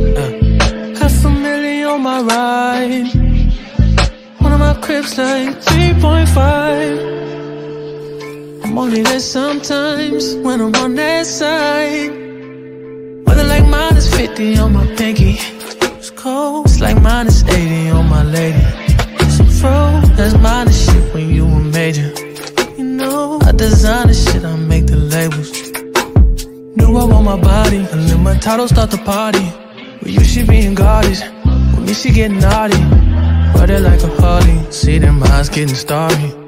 $500,000 on my ride. One of my cribs like 3.5. I'm only there sometimes when I'm on that side. Weather like -50 on my pinky. It's cold, it's like -80 on my lady. Some froze, that's minor shit when you a major. You know, I design the shit, I make the labels. Knew I want my body, and then my title start the party. With you, she being guarded. With me, she getting naughty. Ride it like a Harley, see them eyes getting starry.